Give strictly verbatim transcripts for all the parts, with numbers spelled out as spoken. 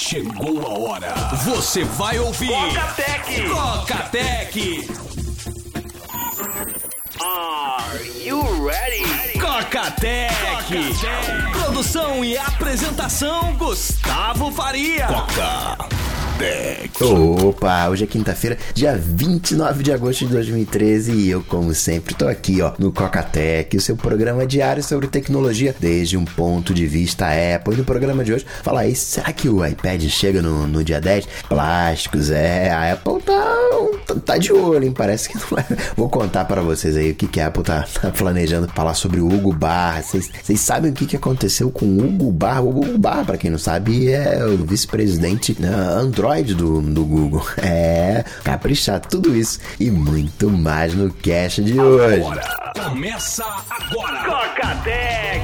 Chegou a hora. Você vai ouvir Coca-Tech. Coca-Tech. Are you ready? Coca-Tech. Produção e apresentação Gustavo Faria. Coca-Tech. Opa, hoje é quinta-feira, dia vinte e nove de agosto de dois mil e treze e eu, como sempre, tô aqui, ó, no Coca-Tech, o seu programa diário sobre tecnologia desde um ponto de vista Apple. E no programa de hoje, fala aí, será que o iPad chega no, no dia dez? Plásticos, é, a Apple tá, tá de olho, hein, parece que não vai. Vou contar para vocês aí o que, que a Apple tá, tá planejando falar sobre o Hugo Barra. Vocês sabem o que, que aconteceu com o Hugo Barra? O Hugo Barra, pra quem não sabe, é o vice-presidente né, Android Do, do Google. É, caprichar tudo isso e muito mais no Cash de hoje. Agora, começa agora. Coca-Tech.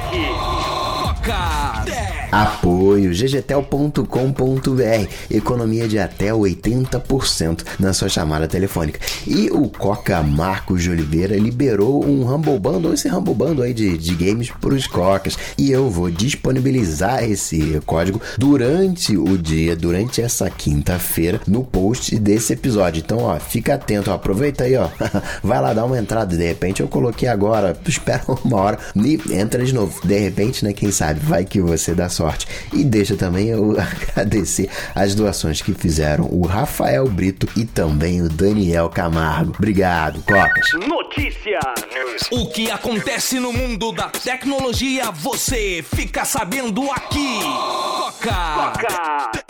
Coca-Tech. Apoio g g tel ponto com ponto b r. Economia de até oitenta por cento na sua chamada telefônica. E o Coca Marcos de Oliveira liberou um Humble Bundle, esse Humble Bundle aí de, de games para os Cocas. E eu vou disponibilizar esse código durante o dia, durante essa quinta-feira, no post desse episódio. Então, ó, fica atento, ó, aproveita aí, ó. Vai lá dar uma entrada. De repente eu coloquei agora, espera uma hora e entra de novo. De repente, né, quem sabe, vai que você dá sorte. E deixa também eu agradecer as doações que fizeram o Rafael Brito e também o Daniel Camargo. Obrigado, Cocas. Notícia. O que acontece no mundo da tecnologia, você fica sabendo aqui. Coca. Coca-Tech.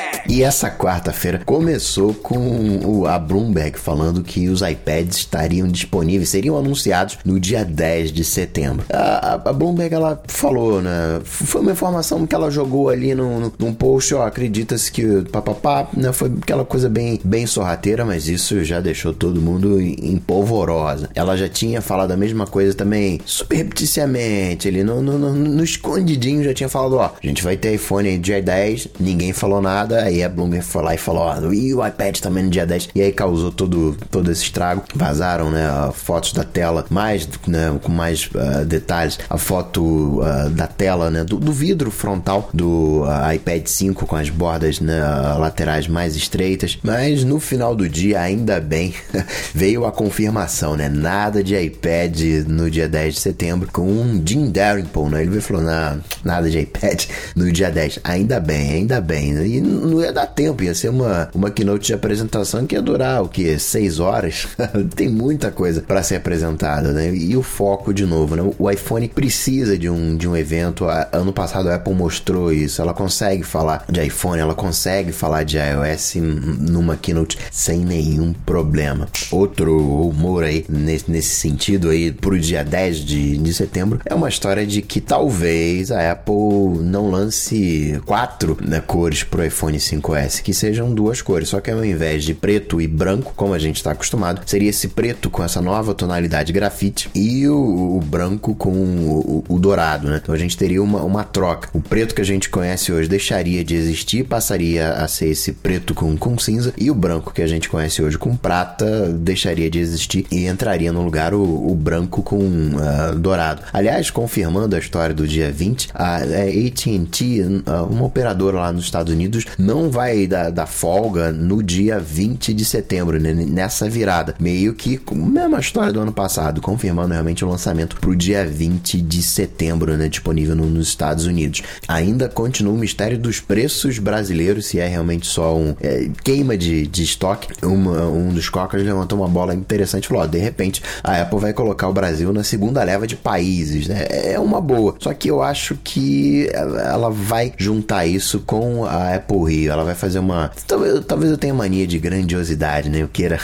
E essa quarta-feira começou com o, a Bloomberg falando que os iPads estariam disponíveis, seriam anunciados no dia dez de setembro. A, a, a Bloomberg, ela falou, né? Foi uma informação que ela jogou ali num, num post, ó, acredita-se que papapá, né? Foi aquela coisa bem, bem sorrateira, mas isso já deixou todo mundo em, em polvorosa. Ela já tinha falado a mesma coisa também, subrepticiamente, ali no, no, no, no escondidinho já tinha falado, ó, a gente vai ter iPhone aí dia dez, ninguém falou nada, aí a Bloomberg foi lá e falou, ó, e o iPad também no dia dez, e aí causou todo, todo esse estrago. Vazaram, né, fotos da tela, mais, né, com mais uh, detalhes, a foto uh, da tela, né, do, do vidro frontal do uh, iPad cinco com as bordas, né, laterais mais estreitas, mas no final do dia, ainda bem, veio a confirmação, né, nada de iPad no dia dez de setembro, com um Jim Dalrymple, né, ele veio e falou, não, nada de iPad no dia dez, ainda bem, ainda bem, né? E não ia dar tempo, ia ser uma, uma keynote de apresentação que ia durar, o que, seis horas? Tem muita coisa para ser apresentada, né? E o foco, de novo, né? O iPhone precisa de um, de um evento. Ano passado a Apple mostrou isso, ela consegue falar de iPhone, ela consegue falar de iOS numa keynote sem nenhum problema. Outro humor aí, nesse, nesse sentido aí, pro dia dez de, de setembro, é uma história de que talvez a Apple não lance quatro, né, cores pro iPhone cinco S, que sejam duas cores, só que ao invés de preto e branco, como a gente está acostumado, seria esse preto com essa nova tonalidade grafite e o, o branco com o, o, o dourado, né? Então a gente teria uma, uma troca. O preto que a gente conhece hoje deixaria de existir, passaria a ser esse preto com, com cinza, e o branco que a gente conhece hoje com prata deixaria de existir e entraria no lugar o, o branco com uh, dourado. Aliás, confirmando a história do dia vinte, a, a A T and T, uma operadora lá nos Estados Unidos, não vai dar, dar folga no dia vinte de setembro, né? Nessa virada. Meio que, mesma história do ano passado, confirmando realmente o lançamento pro dia vinte de setembro, né? Disponível no, nos Estados Unidos. Ainda continua o mistério dos preços brasileiros, se é realmente só um é, queima de, de estoque. Uma, um dos cocas levantou uma bola interessante e falou, ó, de repente a Apple vai colocar o Brasil na segunda leva de países, né? É uma boa. Só que eu acho que ela vai juntar isso com a Apple Rio. Ela vai fazer uma... Talvez, talvez eu tenha mania de grandiosidade, né? Eu queira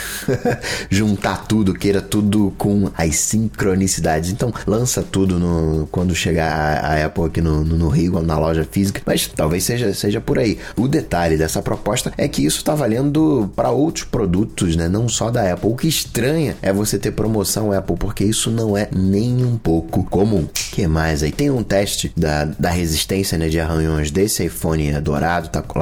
juntar tudo, queira tudo com as sincronicidades. Então, lança tudo no, quando chegar a, a Apple aqui no, no, no Rio, na loja física. Mas talvez seja, seja por aí. O detalhe dessa proposta é que isso está valendo para outros produtos, né? Não só da Apple. O que estranha é você ter promoção Apple, porque isso não é nem um pouco comum. O que mais aí? Tem um teste da, da resistência, né, de arranhões desse iPhone dourado, tá lá no Coca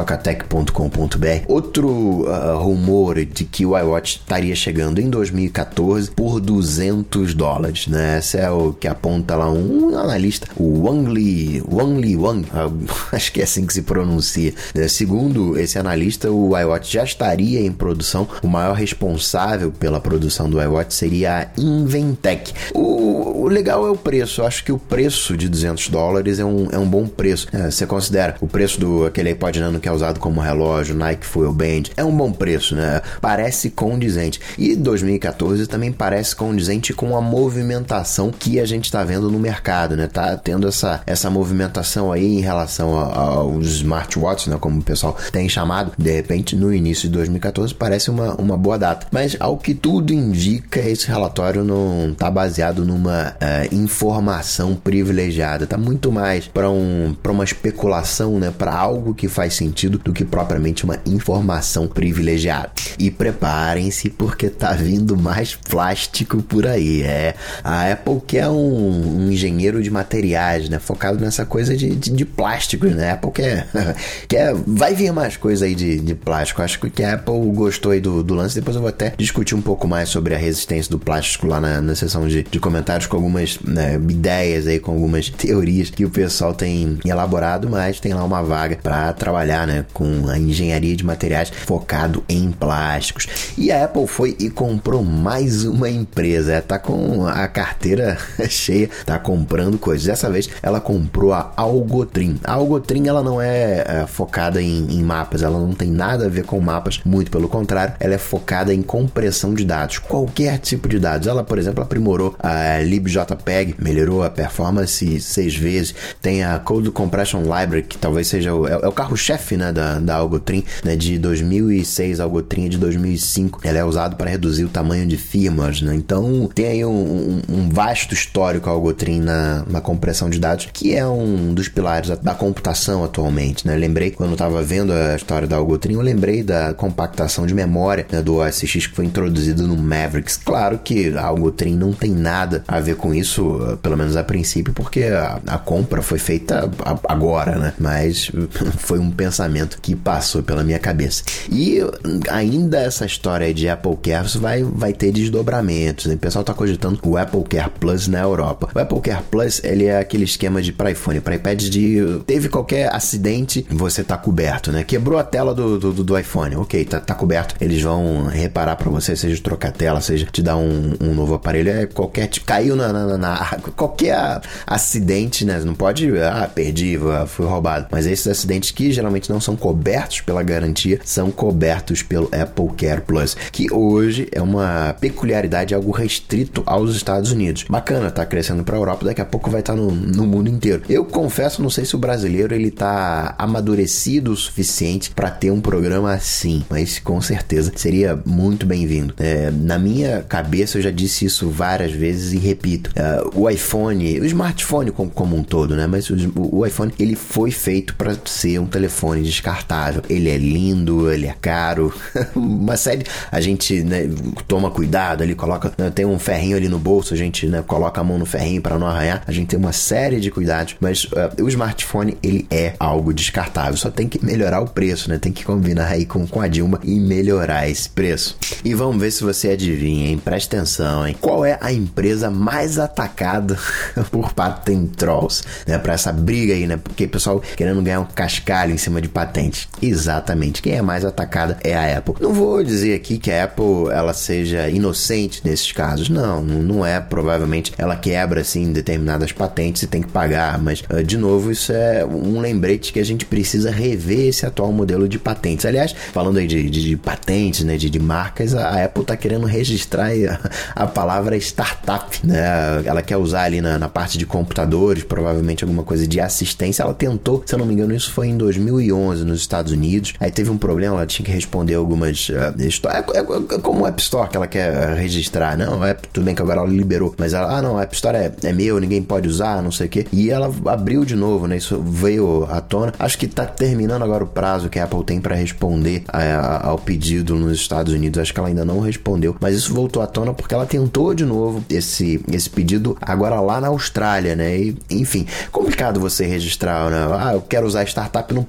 tocatec ponto com ponto b r. Outro uh, rumor de que o iWatch estaria chegando em dois mil e catorze por duzentos dólares, né? Esse é o que aponta lá um analista, o Wang Li, Wang Li Wang, uh, acho que é assim que se pronuncia. Né? Segundo esse analista, o iWatch já estaria em produção. O maior responsável pela produção do iWatch seria a Inventec. O, o legal é o preço. Eu acho que o preço de duzentos dólares é um, é um bom preço. É, você considera o preço do aquele iPod Nano que é usado como relógio, Nike Fuel Band, é um bom preço, né? Parece condizente. E dois mil e catorze também parece condizente com a movimentação que a gente está vendo no mercado, né? Tá tendo essa, essa movimentação aí em relação a, a, aos smartwatches, né? Como o pessoal tem chamado. De repente, no início de dois mil e catorze parece uma, uma boa data. Mas ao que tudo indica, esse relatório não está baseado numa uh, informação privilegiada. Tá muito mais para um, para uma especulação, né? Para algo que faz sentido do que propriamente uma informação privilegiada. E preparem-se porque tá vindo mais plástico por aí. É, a Apple que é um, um engenheiro de materiais, né? Focado nessa coisa de, de, de plásticos, né? A Apple quer, quer, vai vir mais coisa aí de, de plástico. Acho que a Apple gostou aí do, do lance. Depois eu vou até discutir um pouco mais sobre a resistência do plástico lá na, na seção de, de comentários com algumas, né, ideias aí, com algumas teorias que o pessoal tem elaborado, mas tem lá uma vaga para trabalhar, né, com a engenharia de materiais focado em plásticos. E a Apple foi e comprou mais uma empresa. É, tá com a carteira cheia, tá comprando coisas. Dessa vez ela comprou a Algotrin. A Algotrin ela não é, é focada em, em mapas, ela não tem nada a ver com mapas, muito pelo contrário, ela é focada em compressão de dados, qualquer tipo de dados. Ela, por exemplo, aprimorou a libjpeg, melhorou a performance seis vezes, tem a Code Compression Library, que talvez seja o, é, é o carro-chefe, né, da, da Algotrin, né, de dois mil e seis, a Algotrin é de dois mil e cinco, ela é usada para reduzir o tamanho de firmwares, né? Então tem aí um, um, um vasto histórico a Algotrin na, na compressão de dados, que é um dos pilares da, da computação atualmente, né? Lembrei, quando eu estava vendo a história da Algotrin, eu lembrei da compactação de memória, né, do O S X que foi introduzido no Mavericks. Claro que a Algotrin não tem nada a ver com isso, pelo menos a princípio, porque a, a compra foi feita agora, né? Mas foi um pensamento que passou pela minha cabeça. E ainda essa história de Apple Care vai, vai ter desdobramentos, né? O pessoal está cogitando o Apple Care Plus na Europa. O Apple Care Plus, ele é aquele esquema de para iPhone, para iPad de teve qualquer acidente, você tá coberto, né? Quebrou a tela do, do, do iPhone, ok, tá, tá coberto. Eles vão reparar para você, seja trocar a tela, seja te dar um, um novo aparelho, é qualquer tipo, caiu na, na, na água, qualquer acidente, né? Não pode, ah, perdi, fui roubado. Mas esses acidentes que geralmente não são cobertos pela garantia, são cobertos pelo Apple Care Plus, que hoje é uma peculiaridade, algo restrito aos Estados Unidos. Bacana, tá crescendo pra Europa, daqui a pouco vai estar no, no mundo inteiro. Eu confesso, não sei se o brasileiro ele tá amadurecido o suficiente para ter um programa assim, mas com certeza seria muito bem-vindo. É, na minha cabeça eu já disse isso várias vezes e repito, é, o iPhone, o smartphone como, como um todo, né? Mas o, o iPhone ele foi feito para ser um telefone descartável. Ele é lindo, ele é caro, uma série, a gente, né, toma cuidado ali, coloca, né, tem um ferrinho ali no bolso, a gente, né, coloca a mão no ferrinho para não arranhar, a gente tem uma série de cuidados, mas uh, o smartphone ele é algo descartável, só tem que melhorar o preço, né? Tem que combinar aí com, com a Dilma e melhorar esse preço. E vamos ver se você adivinha, hein? Presta atenção, hein? Qual é a empresa mais atacada por patent trolls, né? Para essa briga aí, né? Porque o pessoal querendo ganhar um cascalho em cima de patente. Exatamente. Quem é mais atacada é a Apple. Não vou dizer aqui que a Apple ela seja inocente nesses casos. Não, não é. Provavelmente ela quebra assim determinadas patentes e tem que pagar, mas de novo isso é um lembrete que a gente precisa rever esse atual modelo de patentes. Aliás, falando aí de, de, de patentes, né, de, de marcas, a Apple tá querendo registrar a, a palavra startup, né? Ela quer usar ali na, na parte de computadores, provavelmente alguma coisa de assistência. Ela tentou, se eu não me engano, isso foi em dois mil e onze nos Estados Unidos. Aí teve um problema, ela tinha que responder algumas uh, histórias. É, é, é como o App Store que ela quer registrar. Não, é, tudo bem que agora ela liberou, mas ela, ah não, a App Store é, é meu, ninguém pode usar, não sei o que. E ela abriu de novo, né? Isso veio à tona. Acho que tá terminando agora o prazo que a Apple tem para responder a, a, ao pedido nos Estados Unidos. Acho que ela ainda não respondeu, mas isso voltou à tona porque ela tentou de novo esse, esse pedido agora lá na Austrália, né? E, enfim, complicado você registrar, né? Ah, eu quero usar startup, não posso porque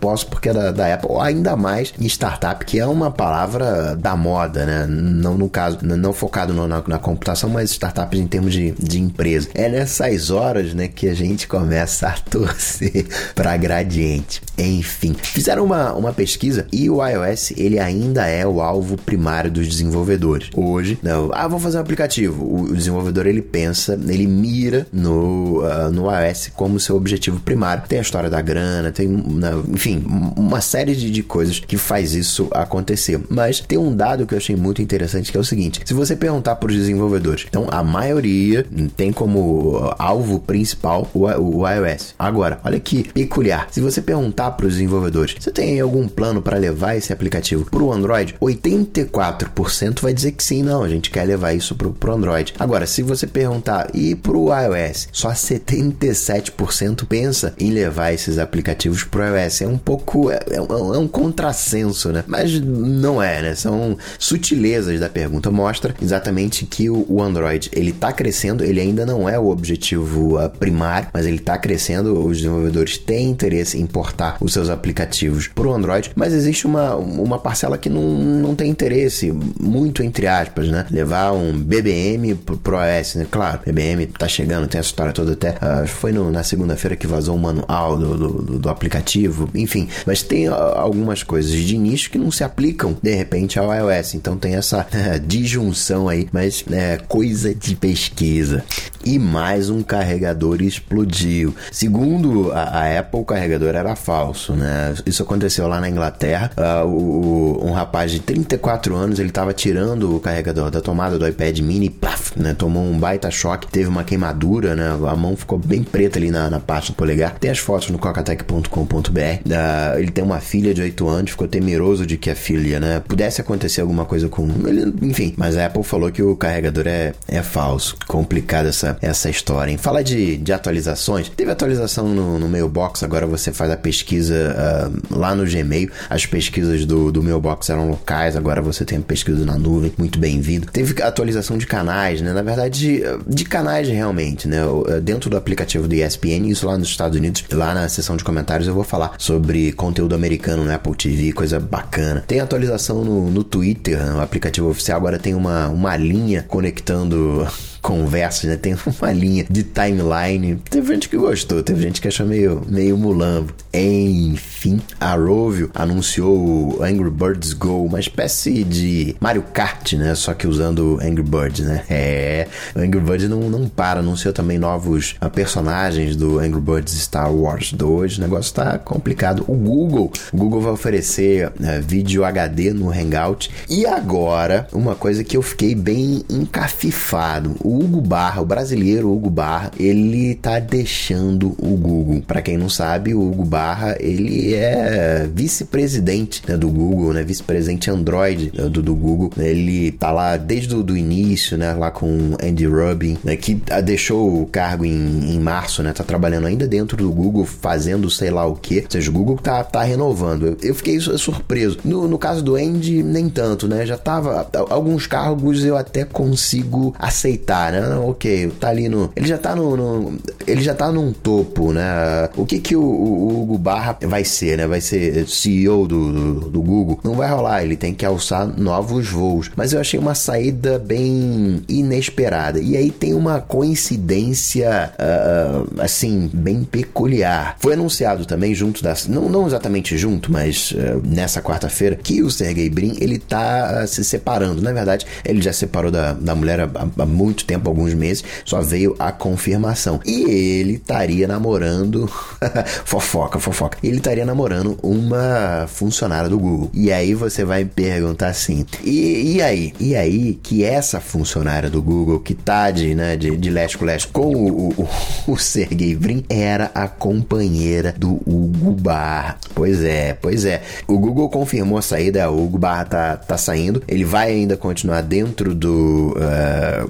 tecnológica da, da Apple, ainda mais em startup, que é uma palavra da moda, né? Não no caso, não focado no, na, na computação, mas startups em termos de, de empresa. É nessas horas, né, que a gente começa a torcer para Gradiente. Enfim, fizeram uma, uma pesquisa e o iOS, ele ainda é o alvo primário dos desenvolvedores. Hoje, não, ah, vou fazer um aplicativo. O, o desenvolvedor, ele pensa, ele mira no, uh, no iOS como seu objetivo primário. Tem a história da grana, tem, uh, enfim, uma série de, de coisas que faz isso acontecer. Mas tem um dado que eu achei muito interessante, que é o seguinte: se você perguntar para os desenvolvedores, então a maioria tem como alvo principal o, o, o iOS. Agora, olha que peculiar. Se você perguntar para os desenvolvedores, você tem algum plano para levar esse aplicativo para o Android? oitenta e quatro por cento vai dizer que sim, não, a gente quer levar isso para o Android. Agora, se você perguntar, e para o iOS? Só setenta e sete por cento pensa em levar esses aplicativos para o iOS. É um pouco, é, é, um, é um contrassenso, né? Mas não é, né? São sutilezas da pergunta. Mostra exatamente que o, o Android, ele tá crescendo, ele ainda não é o objetivo uh, primário, mas ele tá crescendo, os desenvolvedores têm interesse em portar os seus aplicativos para o Android, mas existe uma, uma parcela que não, não tem interesse, muito entre aspas, né? Levar um B B M pro iOS, né? Claro, B B M tá chegando, tem essa história toda até, uh, foi no, na segunda-feira que vazou o manual do, do, do aplicativo, enfim, mas tem uh, algumas coisas de nicho que não se aplicam, de repente, ao iOS, então tem essa uh, disjunção aí, mas é uh, coisa de pesquisa. E mais um carregador explodiu. Segundo a, a Apple, o carregador era falso, né? Isso aconteceu lá na Inglaterra. Uh, o, um rapaz de trinta e quatro anos, ele estava tirando o carregador da tomada do iPad mini, paf, né? Tomou um baita choque, teve uma queimadura, né? A mão ficou bem preta ali na, na parte do polegar. Tem as fotos no cocatec ponto com ponto b r. Uh, ele tem uma filha de oito anos, ficou temeroso de que a filha, né, pudesse acontecer alguma coisa com ele, enfim. Mas a Apple falou que o carregador é, é falso. Complicada essa, essa história, hein? Fala de, de atualizações. Teve atualização no, no Mailbox, agora você faz a pesquisa uh, lá no Gmail. As pesquisas do, do Mailbox eram locais, agora você tem a pesquisa na nuvem. Muito bem-vindo. Teve atualização de canais, né? Na verdade, de canais realmente, né? Dentro do aplicativo do E S P N, isso lá nos Estados Unidos, lá na seção de comentários eu vou falar sobre conteúdo americano no Apple T V, coisa bacana. Tem atualização no, no Twitter, né? O aplicativo oficial agora tem uma, uma linha conectando conversas, né? Tem uma linha de timeline. Teve gente que gostou, teve gente que achou meio, meio mulambo. Enfim, a Rovio anunciou o Angry Birds Go, uma espécie de Mario Kart, né? Só que usando Angry Birds, né? É, o Angry Birds não, não para, anunciou também novos uh, personagens do Angry Birds Star Wars dois. O negócio tá complicado. O Google, o Google vai oferecer uh, vídeo H D no Hangout. E agora, uma coisa que eu fiquei bem encafifado. O Hugo Barra, o brasileiro Hugo Barra, ele tá deixando o Google. Para quem não sabe, o Hugo Barra, ele é vice-presidente, né, do Google, né, vice-presidente Android, né, do, do Google. Ele tá lá desde o do início, né, lá com Andy Rubin, né, que deixou o cargo em, em março, né, tá trabalhando ainda dentro do Google, fazendo sei lá o que. Ou seja, o Google tá, tá renovando. Eu, eu fiquei surpreso. No, no caso do Andy, nem tanto, né, já tava, alguns cargos eu até consigo aceitar, né? Não, ok, tá ali no... Ele já tá no... no ele já tá num topo, né? O que que o, o Hugo Barra vai ser, né? Vai ser C E O do, do, do Google? Não vai rolar, ele tem que alçar novos voos. Mas eu achei uma saída bem inesperada. E aí tem uma coincidência, uh, assim, bem peculiar. Foi anunciado também junto da... Não, não exatamente junto, mas uh, nessa quarta-feira, que o Sergey Brin, ele tá uh, se separando. Na verdade, ele já separou da, da mulher há, há muito tempo, alguns meses, só veio a confirmação. E ele estaria namorando fofoca, fofoca. Ele estaria namorando uma funcionária do Google. E aí você vai me perguntar assim, e, e aí? E aí que essa funcionária do Google, que tá de, né, de, de leste com leste com o, o, o Sergey Brin, era a companheira do Hugo Barra. Pois é, pois é. O Google confirmou a saída, o Hugo Barra tá, tá saindo. Ele vai ainda continuar dentro do uh, universo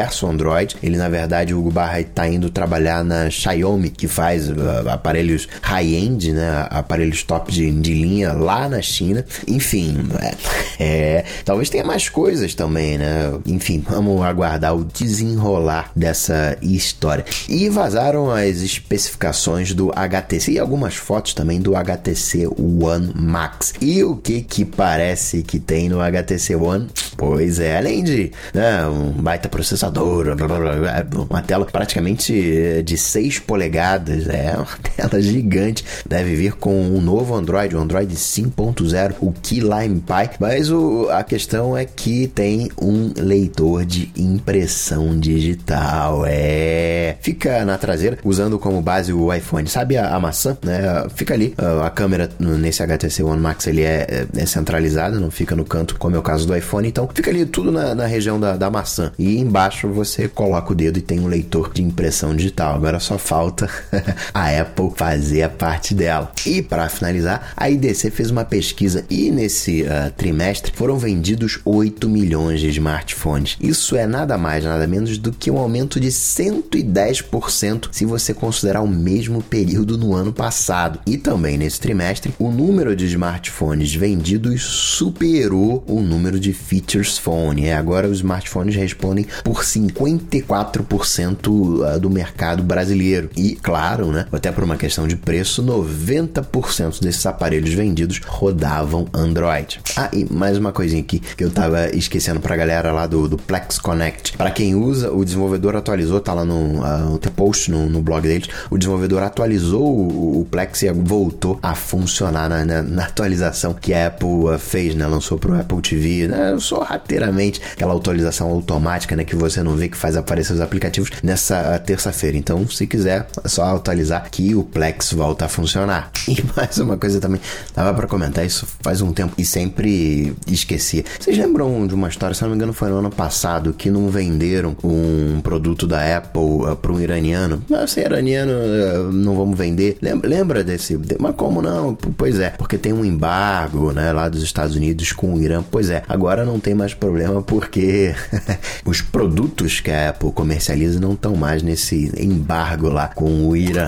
universo Android. Ele, na verdade, o Hugo Barra está indo trabalhar na Xiaomi, que faz uh, aparelhos high-end, né? Aparelhos top de, de linha lá na China. Enfim, é, é, talvez tenha mais coisas também, né? Enfim, vamos aguardar o desenrolar dessa história. E vazaram as especificações do H T C e algumas fotos também do H T C One Max. E o que que parece que tem no H T C One? Pois é, além de né, um baita processador, blá, blá, blá, uma tela praticamente de seis polegadas, é uma tela gigante, deve vir com um novo Android, o Android cinco ponto zero, o Key Lime Pie, mas o, a questão é que tem um leitor de impressão digital, é, fica na traseira, usando como base o iPhone, sabe a, a maçã, né, fica ali, a, a câmera nesse H T C One Max, ele é, é centralizada, não fica no canto, como é o caso do iPhone, então fica ali tudo na, na região da, da maçã, e embaixo você coloca o dedo e tem um leitor de impressão digital, agora só falta a Apple fazer a parte dela. E para finalizar, a I D C fez uma pesquisa e nesse uh, trimestre foram vendidos oito milhões de smartphones. Isso é nada mais, nada menos do que um aumento de cento e dez por cento se você considerar o mesmo período no ano passado. E também nesse trimestre, o número de smartphones vendidos superou o número de features phone. É, agora os smartphones respondem por cinquenta e quatro por cento do mercado brasileiro. E claro, né, até por uma questão de preço, noventa por cento desses aparelhos vendidos rodavam Android. Ah, e mais uma coisinha aqui que eu tava esquecendo pra galera lá do, do Plex Connect. Para quem usa, o desenvolvedor atualizou, tá lá no uh, post no, no blog deles, o desenvolvedor atualizou o, o Plex e voltou a funcionar na, na, na atualização que a Apple uh, fez, né, lançou pro Apple T V, né, sorrateiramente, aquela atualização automática, né, que você não vê, que faz aparecer os aplicativos nessa uh, terça-feira. Então, se quiser, é só atualizar que o Plex volta a funcionar. E mais uma coisa também, dava pra comentar isso faz um tempo e sempre esquecia. Vocês lembram de uma história, se não me engano foi no ano passado, que não venderam um produto da Apple uh, para um iraniano? Ah, se é iraniano, uh, não vamos vender. Lembra, lembra desse? Mas como não? Pois é, porque tem um embargo, né, lá dos Estados Unidos com o Irã. Pois é, agora não tem mais problema porque os produtos que a Apple comercializa não estão mais nesse embargo lá com o Irã.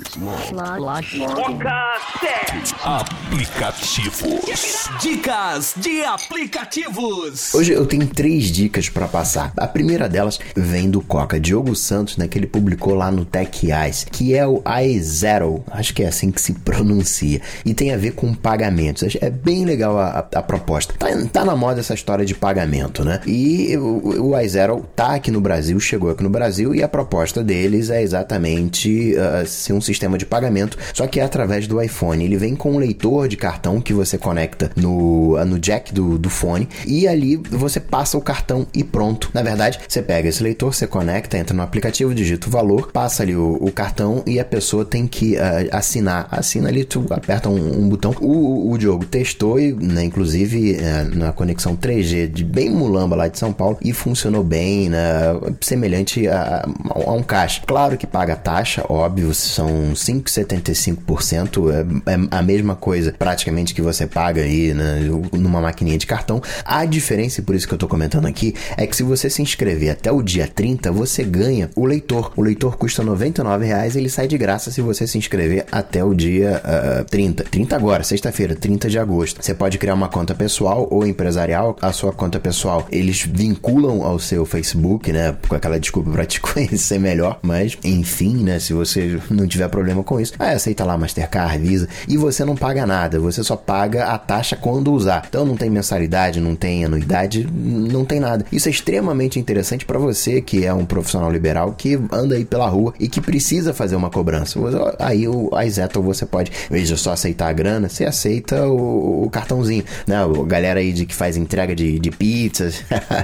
Aplicativos. Dicas de aplicativos. Hoje eu tenho três dicas para passar. A primeira delas vem do Coca, Diogo Santos, né, que ele publicou lá no Tech Eyes, que é o iZettle, acho que é assim que se pronuncia, e tem a ver com pagamentos. É bem legal a, a, a proposta. Tá, tá na moda essa história de pagamento, né? E o, o iZettle tá aqui no Brasil, chegou aqui no Brasil, e a proposta deles é exatamente uh, ser um sistema de pagamento, só que é através do iPhone. Ele vem com um leitor de cartão que você conecta no, no jack do, do fone, e ali você passa o cartão e pronto. Na verdade, você pega esse leitor, você conecta, entra no aplicativo, digita o valor, passa ali o, o cartão e a pessoa tem que uh, assinar. Assina ali, tu aperta um, um botão. O, o Diogo testou, e, né, inclusive uh, na conexão três G de bem mulamba lá de São Paulo, e funcionou bem, né, semelhante a, a um caixa. Claro que paga taxa, óbvio, são cinco vírgula setenta e cinco por cento, é, é a mesma coisa praticamente que você paga aí, né, numa maquininha de cartão. A diferença, e por isso que eu tô comentando aqui, é que se você se inscrever até o dia trinta, você ganha o leitor. O leitor custa noventa e nove reais e ele sai de graça se você se inscrever até o dia uh, trinta. trinta agora, sexta-feira, trinta de agosto. Você pode criar uma conta pessoal ou empresarial. A sua conta pessoal, eles vinculam ao seu Facebook, né, com aquela desculpa pra te conhecer melhor, mas enfim, né, se você não tiver problema com isso, ah, aceita lá Mastercard, Visa, e você não paga nada, você só paga a taxa quando usar. Então não tem mensalidade, não tem anuidade, não tem nada. Isso é extremamente interessante para você que é um profissional liberal que anda aí pela rua e que precisa fazer uma cobrança. Aí o iZettle você pode, em vez de só aceitar a grana, você aceita o, o cartãozinho, né? A galera aí de que faz entrega de, de pizzas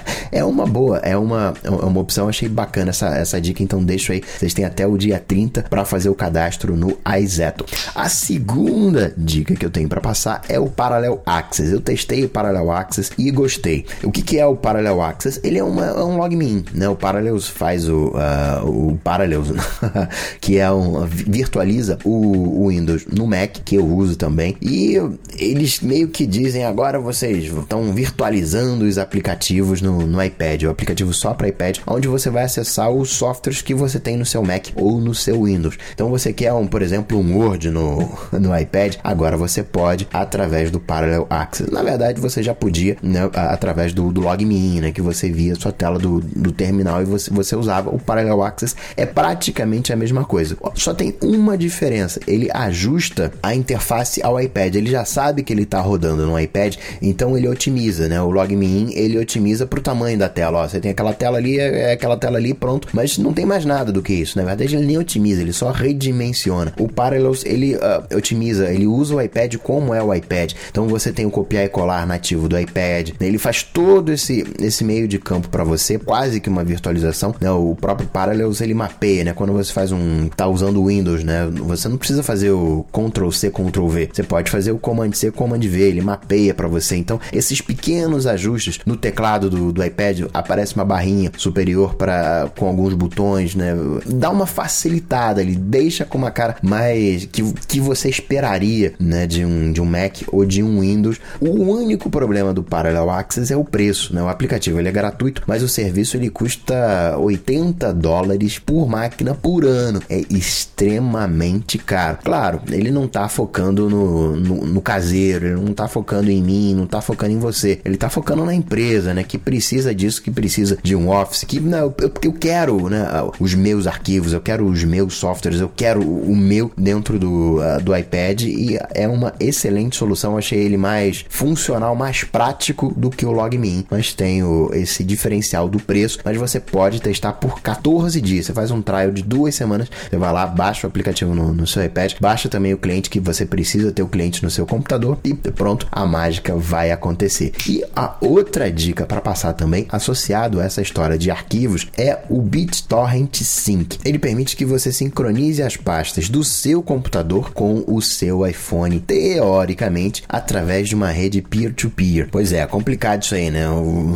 é uma boa, é uma, é uma opção. Achei bacana essa, essa dica, então deixo aí, vocês têm até o dia trinta para fazer o cadastro no iZettle. A segunda dica que eu tenho para passar é o Parallel Access. Eu testei o Parallel Access e gostei. O que, que é o Parallel Access? Ele é, uma, é um login, né? O Parallels faz o, uh, o Parallels que é um, virtualiza o, o Windows no Mac, que eu uso também, e eles meio que dizem, agora vocês estão virtualizando atualizando os aplicativos no, no iPad, o aplicativo só para iPad, onde você vai acessar os softwares que você tem no seu Mac ou no seu Windows. Então você quer, um, por exemplo, um Word no, no iPad, agora você pode através do Parallel Access. Na verdade, você já podia, né, através do, do LogMeIn, né, que você via a sua tela do, do terminal e você, você usava. O Parallel Access é praticamente a mesma coisa. Só tem uma diferença. Ele ajusta a interface ao iPad. Ele já sabe que ele está rodando no iPad, então ele otimiza, né? O LogMeIn, ele otimiza para o tamanho da tela. Ó, você tem aquela tela ali, é aquela tela ali, pronto. Mas não tem mais nada do que isso. Na verdade, ele nem otimiza, ele só redimensiona. O Parallels, ele uh, otimiza, ele usa o iPad como é o iPad. Então você tem o copiar e colar nativo do iPad. Ele faz todo esse, esse meio de campo para você, quase que uma virtualização, né? O próprio Parallels, ele mapeia, né? Quando você faz um... tá usando o Windows, né? Você não precisa fazer o control C, control V. Você pode fazer o command C, command V. Ele mapeia para você. Então, esses pequenos ajustes no teclado do, do iPad, aparece uma barrinha superior para com alguns botões, né? Dá uma facilitada, ele deixa com uma cara mais que, que você esperaria, né? De um, de um Mac ou de um Windows. O único problema do Parallel Access é o preço, né? O aplicativo ele é gratuito, mas o serviço ele custa oitenta dólares por máquina por ano. É extremamente caro. Claro, ele não tá focando no, no, no caseiro, ele não tá focando em mim, não tá focando em você. Ele tá focando na empresa, né? Que precisa disso, que precisa de um Office, que não, eu, eu quero, né? Os meus arquivos, eu quero os meus softwares, eu quero o meu dentro do, uh, do iPad, e é uma excelente solução. Eu achei ele mais funcional, mais prático do que o LogMeIn, mas tem o, esse diferencial do preço. Mas você pode testar por quatorze dias. Você faz um trial de duas semanas, você vai lá, baixa o aplicativo no, no seu iPad, baixa também o cliente, que você precisa ter o cliente no seu computador, e pronto, a mágica vai acontecer. E a outra dica para passar também, associado a essa história de arquivos, é o BitTorrent Sync. Ele permite que você sincronize as pastas do seu computador com o seu iPhone, teoricamente, através de uma rede peer-to-peer. Pois é, complicado isso aí, né? O,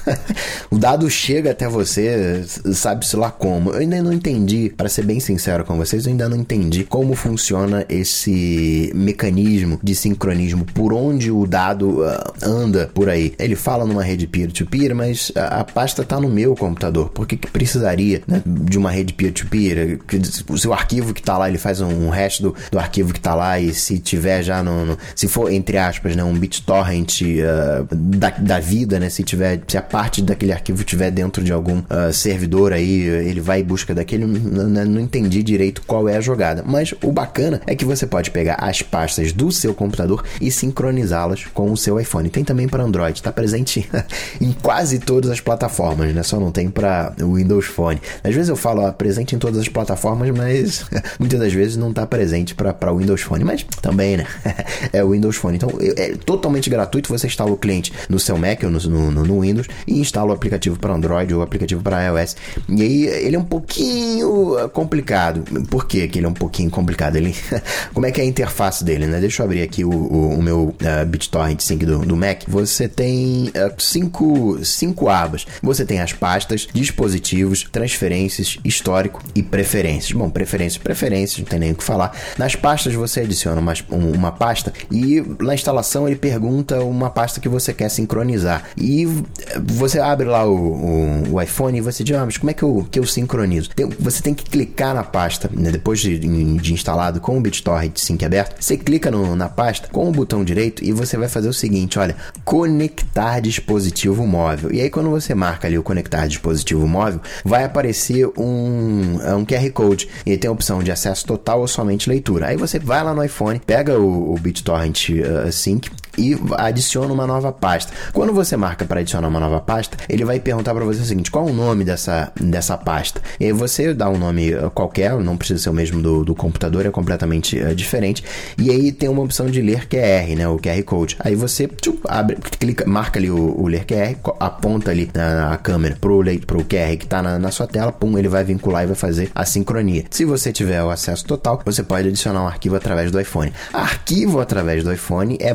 o dado chega até você, sabe-se lá como. Eu ainda não entendi, para ser bem sincero com vocês, eu ainda não entendi como funciona esse mecanismo de sincronismo, por onde o dado uh, anda por aí. Ele fala numa rede peer-to-peer, mas a, a pasta está no meu computador. Por que que precisaria, né, de uma rede peer-to-peer? O seu arquivo que está lá, ele faz um hash do, do arquivo que está lá, e se tiver já no, no se for, entre aspas, né, um BitTorrent uh, da, da vida, né, se tiver, se a parte daquele arquivo tiver dentro de algum uh, servidor aí, ele vai em busca daquele. Não, não entendi direito qual é a jogada, mas o bacana é que você pode pegar as pastas do seu computador e sincronizá-las com o seu iPhone. Tem também para Android, está presente em quase todas as plataformas, né? Só não tem para o Windows Phone. Às vezes eu falo, ó, presente em todas as plataformas, mas muitas das vezes não está presente para o Windows Phone, mas também, né? É o Windows Phone. Então é totalmente gratuito. Você instala o cliente no seu Mac ou no, no, no Windows e instala o aplicativo para Android ou o aplicativo para iOS. E aí ele é um pouquinho complicado. Por que que ele é um pouquinho complicado? Ele, como é que é a interface dele, né? Deixa eu abrir aqui o, o, o meu uh, BitTorrent Sync do, do Mac. Você tem uh, cinco, cinco abas. Você tem as pastas, dispositivos, transferências, histórico e preferências. Bom, preferências, preferências, não tem nem o que falar. Nas pastas você adiciona uma, uma pasta e na instalação ele pergunta uma pasta que você quer sincronizar. E você abre lá o, o, o iPhone e você diz, ah, mas como é que eu, que eu sincronizo? Tem, você tem que clicar na pasta, né, depois de, de instalado com o BitTorrent Sync aberto, você clica no, na pasta com o botão direito e você vai fazer o seguinte, olha, conectar dispositivo móvel. E aí quando você marca ali o conectar dispositivo móvel, vai aparecer um, um Q R Code e tem a opção de acesso total ou somente leitura. Aí você vai lá no iPhone, pega o, o BitTorrent uh, Sync e adiciona uma nova pasta. Quando você marca para adicionar uma nova pasta, ele vai perguntar para você o seguinte, qual é o nome dessa, dessa pasta? E aí você dá um nome qualquer, não precisa ser o mesmo do, do computador, é completamente uh, diferente. E aí tem uma opção de ler Q R, né, o Q R Code. Aí você tchum, abre, clica, marca ali o, o ler Q R, aponta ali na, na câmera pro, pro Q R que está na, na sua tela, pum, ele vai vincular e vai fazer a sincronia. Se você tiver o acesso total, você pode adicionar um arquivo através do iPhone. Arquivo através do iPhone é basicamente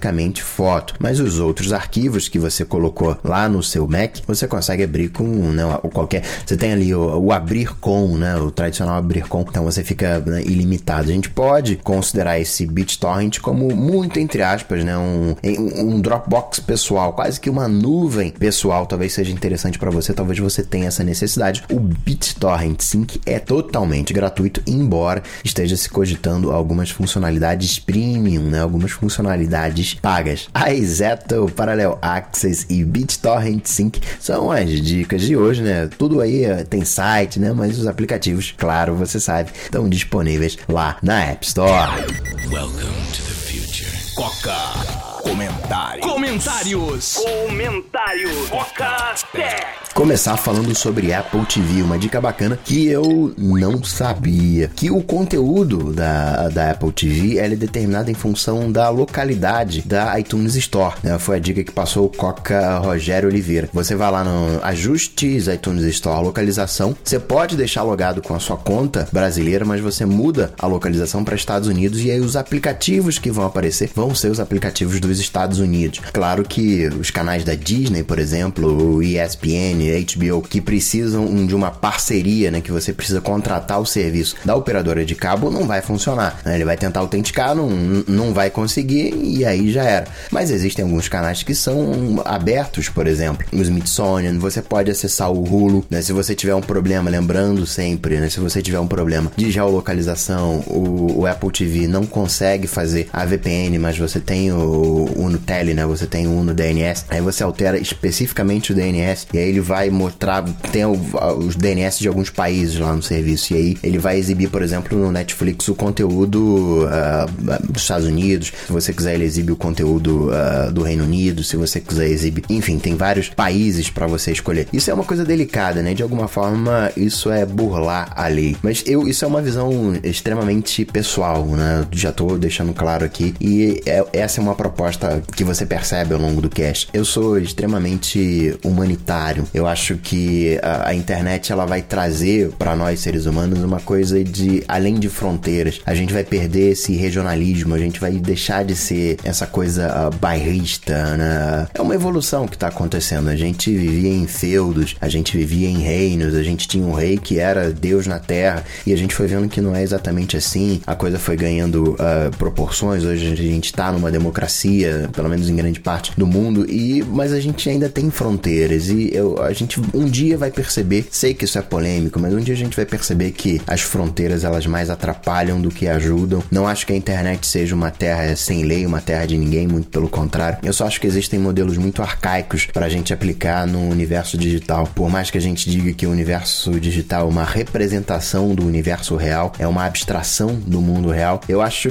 especificamente foto, mas os outros arquivos que você colocou lá no seu Mac, você consegue abrir com, né, qualquer... Você tem ali o, o abrir com, né, o tradicional abrir com, então você fica, né, ilimitado. A gente pode considerar esse BitTorrent como muito, entre aspas, né, um, um Dropbox pessoal, quase que uma nuvem pessoal. Talvez seja interessante para você, talvez você tenha essa necessidade. O BitTorrent Sync é totalmente gratuito, embora esteja se cogitando algumas funcionalidades premium, né, algumas funcionalidades pagas. A Exeto, Parallel Access e BitTorrent Sync são as dicas de hoje, né? Tudo aí tem site, né? Mas os aplicativos, claro, você sabe, estão disponíveis lá na App Store. Welcome to the future. Coca. Comentários. Comentários. Comentários. Coca Tech. Começar falando sobre Apple T V, uma dica bacana que eu não sabia, que o conteúdo da, da Apple T V ele é determinado em função da localidade da iTunes Store, né? Foi a dica que passou o Coca Rogério Oliveira. Você vai lá no Ajustes, iTunes Store, localização, você pode deixar logado com a sua conta brasileira, mas você muda a localização para Estados Unidos e aí os aplicativos que vão aparecer vão ser os aplicativos dos Estados Unidos. Claro que os canais da Disney, por exemplo, o E S P N, H B O, que precisam de uma parceria, né, que você precisa contratar o serviço da operadora de cabo, não vai funcionar, né? Ele vai tentar autenticar, não, não vai conseguir e aí já era. Mas existem alguns canais que são abertos, por exemplo, o Smithsonian, você pode acessar o Hulu, né? Se você tiver um problema, lembrando sempre, né, se você tiver um problema de geolocalização, o, o Apple T V não consegue fazer a V P N, mas você tem o Uno Tele, né? Você tem o Uno D N S, aí você altera especificamente o D N S e aí ele vai mostrar, tem o, os D N S de alguns países lá no serviço e aí ele vai exibir, por exemplo, no Netflix o conteúdo uh, dos Estados Unidos. Se você quiser, ele exibe o conteúdo uh, do Reino Unido. Se você quiser, exibe, enfim, tem vários países para você escolher. Isso é uma coisa delicada, né? De alguma forma, isso é burlar a lei, mas eu, isso é uma visão extremamente pessoal, né? Já tô deixando claro aqui e é, essa é uma proposta que você percebe ao longo do cast. Eu sou extremamente humanitário. Eu acho que a, a internet ela vai trazer para nós seres humanos uma coisa de além de fronteiras. A gente vai perder esse regionalismo, a gente vai deixar de ser essa coisa uh, bairrista, né? É uma evolução que tá acontecendo. A gente vivia em feudos, a gente vivia em reinos, a gente tinha um rei que era Deus na terra e a gente foi vendo que não é exatamente assim. A coisa foi ganhando uh, proporções. Hoje a gente tá numa democracia, pelo menos em grande parte do mundo, e mas a gente ainda tem fronteiras e eu, a gente um dia vai perceber, sei que isso é polêmico, mas um dia a gente vai perceber que as fronteiras elas mais atrapalham do que ajudam. Não acho que a internet seja uma terra sem lei, uma terra de ninguém, muito pelo contrário. Eu só acho que existem modelos muito arcaicos pra gente aplicar no universo digital. Por mais que a gente diga que o universo digital é uma representação do universo real, é uma abstração do mundo real, eu acho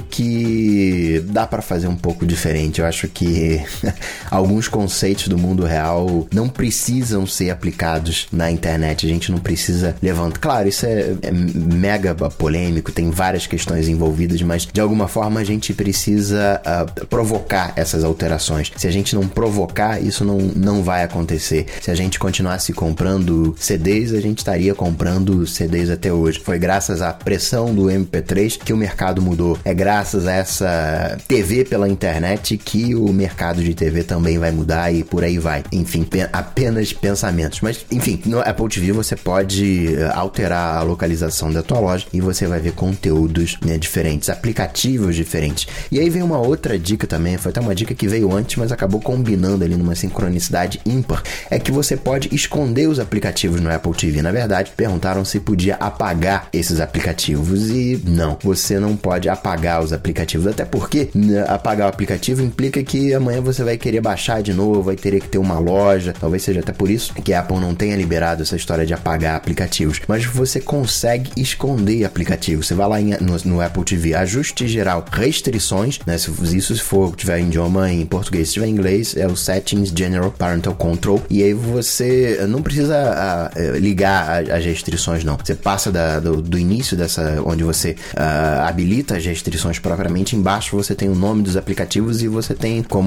que dá pra fazer um pouco diferente. Eu acho que alguns conceitos do mundo real não precisam ser aplicados na internet. A gente não precisa levantar. Claro, isso é, é mega polêmico, tem várias questões envolvidas, mas de alguma forma a gente precisa uh, provocar essas alterações. Se a gente não provocar, isso não, não vai acontecer. Se a gente continuasse comprando C Ds, a gente estaria comprando C Ds até hoje. Foi graças à pressão do M P três que o mercado mudou. É graças a essa T V pela internet que o mercado de T V também vai mudar e por aí vai. Enfim, apenas pensamentos. Mas, enfim, no Apple T V você pode alterar a localização da tua loja e você vai ver conteúdos, né, diferentes, aplicativos diferentes. E aí vem uma outra dica também, foi até uma dica que veio antes, mas acabou combinando ali numa sincronicidade ímpar, é que você pode esconder os aplicativos no Apple T V. Na verdade, perguntaram se podia apagar esses aplicativos e não, você não pode apagar os aplicativos, até porque né, apagar o aplicativo implica que amanhã você vai querer baixar de novo, vai ter que ter uma loja, talvez seja até por isso que a Apple não tenha liberado essa história de apagar aplicativos, mas você consegue esconder aplicativos. Você vai lá em, no, no Apple T V, ajuste geral, restrições, né? Se isso se for tiver idioma em português, se tiver em inglês, é o Settings General Parental Control, e aí você não precisa a, a, ligar as restrições, não. Você passa da, do, do início dessa, onde você a, habilita as restrições propriamente, embaixo você tem o nome dos aplicativos e você tem como mostrar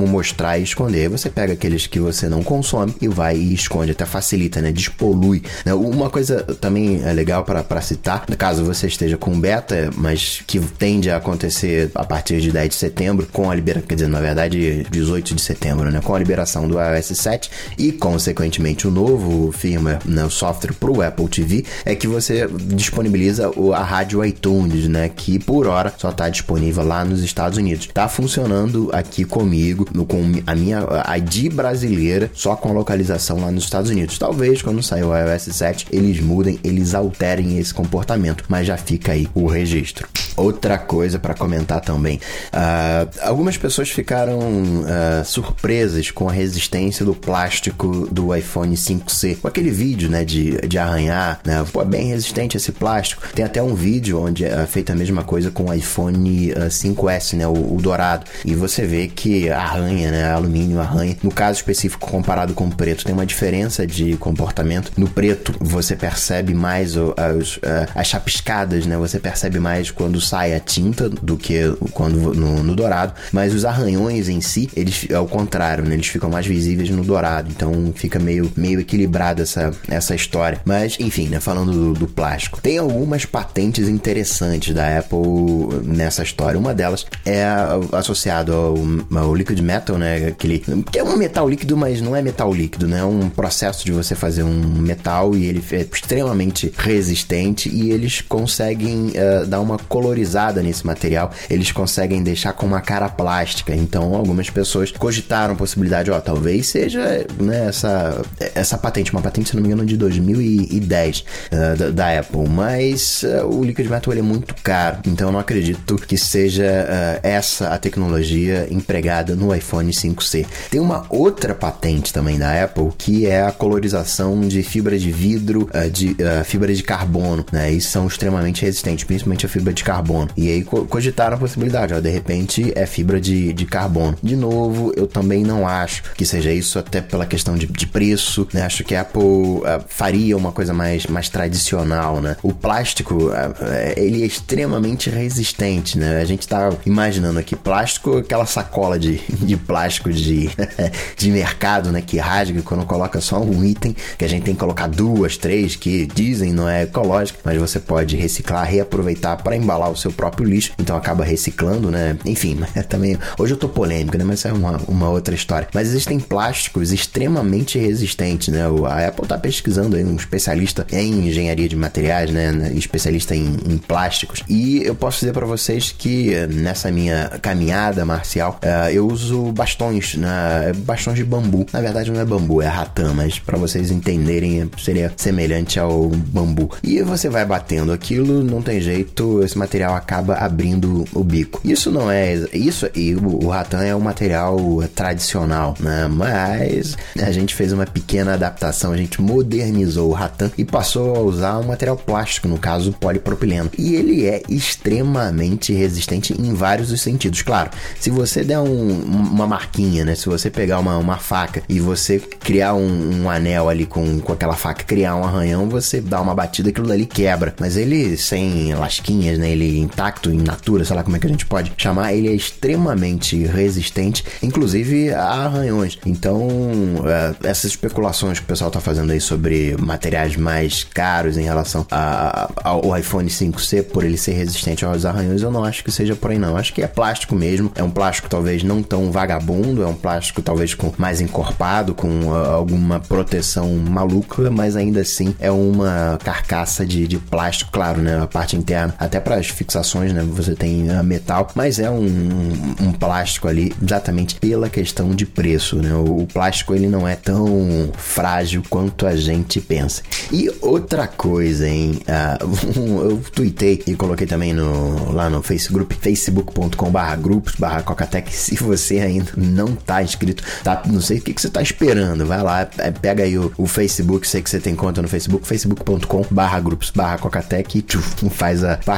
retirar e esconder. Aí você pega aqueles que você não consome e vai e esconde, até facilita, né? Despolui, né? Uma coisa também é legal para citar, caso você esteja com beta, mas que tende a acontecer a partir de dez de setembro, com a liberação, quer dizer, na verdade, dezoito de setembro, né? Com a liberação do iOS sete e, consequentemente, o novo firmware, né? O software para o Apple T V, é que você disponibiliza a rádio iTunes, né? Que por hora só está disponível lá nos Estados Unidos. Tá funcionando aqui comigo, com a minha I D brasileira, só com a localização lá nos Estados Unidos. Talvez quando sair o iOS sete eles mudem, eles alterem esse comportamento, mas já fica aí o registro. Outra coisa para comentar também, uh, algumas pessoas ficaram uh, surpresas com a resistência do plástico do iPhone cinco C, com aquele vídeo, né, de, de arranhar, né? Pô, é bem resistente esse plástico. Tem até um vídeo onde é feita a mesma coisa com o iPhone uh, cinco S, né, o, o dourado, e você vê que arranha, né, alumínio arranha. No caso específico, comparado com o preto, tem uma diferença de comportamento. No preto, você percebe mais o, as, uh, as chapiscadas, né, você percebe mais quando sai a tinta do que quando no, no dourado, mas os arranhões em si, eles, ao contrário, né, eles ficam mais visíveis no dourado, então fica meio, meio equilibrado essa, essa história. Mas, enfim, né, falando do, do plástico, tem algumas patentes interessantes da Apple nessa história. Uma delas é associado ao, ao liquid metal, né, aquele, que é um metal líquido, mas não é metal líquido, né, é um processo de você fazer um metal e ele é extremamente resistente e eles conseguem uh, dar uma colorizada nesse material, eles conseguem deixar com uma cara plástica. Então algumas pessoas cogitaram a possibilidade, ó, talvez seja, né, essa, essa patente, uma patente, se não me engano, de dois mil e dez uh, da, da Apple, mas uh, o liquid metal ele é muito caro, então eu não acredito que seja uh, essa a tecnologia empregada no iPhone cinco C. Tem uma outra patente também da Apple, que é a colorização de fibra de vidro, uh, de uh, fibra de carbono, né, e são extremamente resistentes, principalmente a fibra de carbono. E aí cogitaram a possibilidade, ó, de repente é fibra de, de carbono. De novo, eu também não acho que seja isso, até pela questão de, de preço, né? Acho que a Apple uh, faria uma coisa mais, mais tradicional, né? O plástico, uh, ele é extremamente resistente, né? A gente tá imaginando aqui plástico, aquela sacola de, de plástico de, de mercado, né? Que rasga quando coloca só um item, que a gente tem que colocar duas, três, que dizem não é ecológico, mas você pode reciclar, reaproveitar para embalar o seu próprio lixo, então acaba reciclando, né? Enfim, também, hoje eu tô polêmico, né? Mas é uma, uma outra história. Mas existem plásticos extremamente resistentes, né? A Apple tá pesquisando aí um especialista em engenharia de materiais, né? Especialista em, em plásticos. E eu posso dizer para vocês que nessa minha caminhada marcial, uh, eu uso bastões, né? Bastões de bambu. Na verdade não é bambu, é ratã, mas para vocês entenderem, seria semelhante ao bambu. E você vai batendo aquilo, não tem jeito, esse material acaba abrindo o bico. Isso não é... Isso, e o, o ratã é um material tradicional, né? Mas a gente fez uma pequena adaptação, a gente modernizou o ratã e passou a usar um material plástico, no caso polipropileno. E ele é extremamente resistente em vários dos sentidos. Claro, se você der um, uma marquinha, né? Se você pegar uma, uma faca e você criar um, um anel ali com, com aquela faca, criar um arranhão, você dá uma batida, aquilo dali quebra. Mas ele sem lasquinhas, né? Ele intacto, in natura, sei lá como é que a gente pode chamar, ele é extremamente resistente, inclusive a arranhões. Então, uh, essas especulações que o pessoal tá fazendo aí sobre materiais mais caros em relação a, a, ao iPhone cinco C, por ele ser resistente aos arranhões, eu não acho que seja por aí não. Acho que é plástico mesmo, é um plástico talvez não tão vagabundo, é um plástico talvez com, mais encorpado, com uh, alguma proteção maluca, mas ainda assim é uma carcaça de, de plástico, claro, né? A parte interna, até para as fixações, né? Você tem uh, metal, mas é um, um, um plástico ali exatamente pela questão de preço, né? O, o plástico ele não é tão frágil quanto a gente pensa. E outra coisa, hein? Uh, eu tuitei e coloquei também no, lá no Facebook, facebook ponto com barra grupos barra Cocatec. Se você ainda não tá inscrito, tá, não sei o que, que você tá esperando, vai lá, pega aí o, o Facebook, sei que você tem conta no Facebook, facebook ponto com barra grupos barra Cocatec e tchuf, faz a participa lá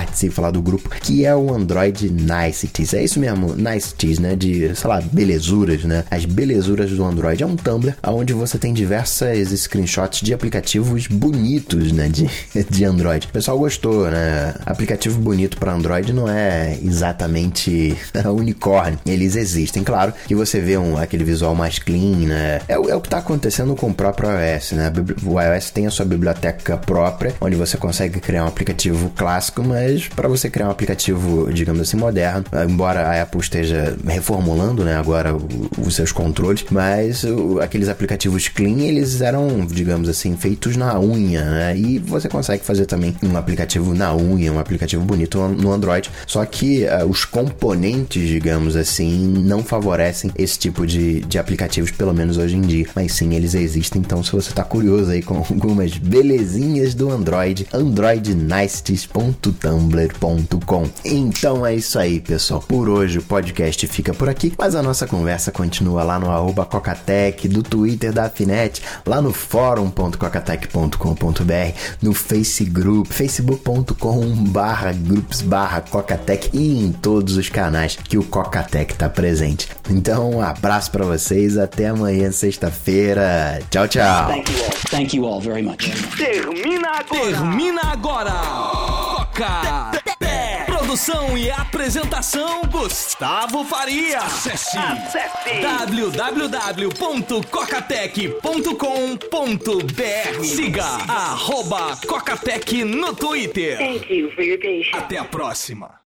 falar do grupo, que é o Android Niceties. É isso mesmo, Niceties, né? De, sei lá, belezuras, né? As belezuras do Android. É um Tumblr onde você tem diversas screenshots de aplicativos bonitos, né? De, de Android. O pessoal gostou, né? Aplicativo bonito para Android não é exatamente unicórnio. Eles existem, claro, que você vê um, aquele visual mais clean, né? É, é o que está acontecendo com o próprio iOS, né? O iOS tem a sua biblioteca própria, onde você consegue criar um aplicativo clássico, mas para você criar um aplicativo, digamos assim, moderno, embora a Apple esteja reformulando, né, agora o, os seus controles, mas o, aqueles aplicativos clean, eles eram, digamos assim, feitos na unha, né? E você consegue fazer também um aplicativo na unha, um aplicativo bonito no Android, só que uh, os componentes, digamos assim, não favorecem esse tipo de, de aplicativos, pelo menos hoje em dia, mas sim, eles existem. Então, se você tá curioso aí com algumas belezinhas do Android, android niceties ponto tumblr ponto com. Então é isso aí, pessoal. Por hoje o podcast fica por aqui, mas a nossa conversa continua lá no arroba Cocatec, do Twitter da Afinet, lá no fórum ponto cocatec ponto com ponto br, no Face Group, facebook ponto com barra groups barra Cocatec e em todos os canais que o Cocatec tá presente. Então, um abraço pra vocês, até amanhã, sexta-feira. Tchau, tchau. Thank you all. Thank you all very much. Termina agora. Termina agora. Coca. Produção e apresentação Gustavo Faria. Acesse, Acesse. w w w ponto cocatec ponto com ponto br. Siga arroba Cocatec no Twitter. Thank you for your patience. Até a próxima.